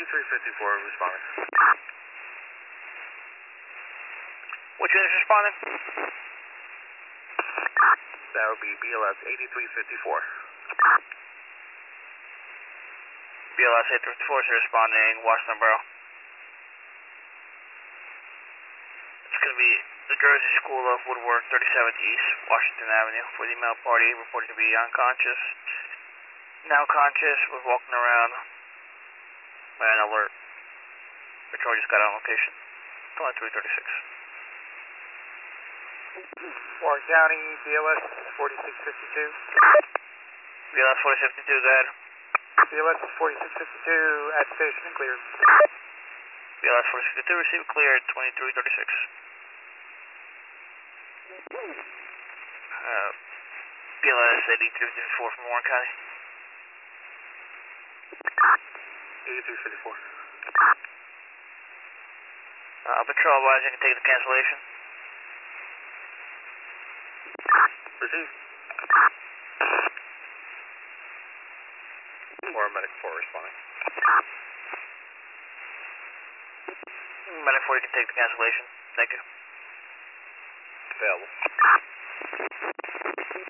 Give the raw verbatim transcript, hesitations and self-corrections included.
eighty-three fifty-four responding. Which unit is responding? That would be B L S eighty-three fifty-four. B L S eighty-three fifty-four is responding, Washington Borough. It's going to be the Jersey School of Woodwork, thirty-seventh East Washington Avenue, for the male party reported to be unconscious. Now conscious, was walking around by an alert. Patrol just got on location. twenty-three thirty-six. Warren County, B L S forty-six fifty-two. B L S forty-six fifty-two, go ahead. B L S forty-six fifty-two at station and cleared. B L S forty-six fifty-two, receive cleared, twenty-three thirty-six. Uh, B L S eighty-three fifty-four from Warren County. eighty-three fifty-four. Uh, patrol advising can take the cancellation. Receive. Or medic four responding. Medic four, you can take the cancellation. Thank you. Available.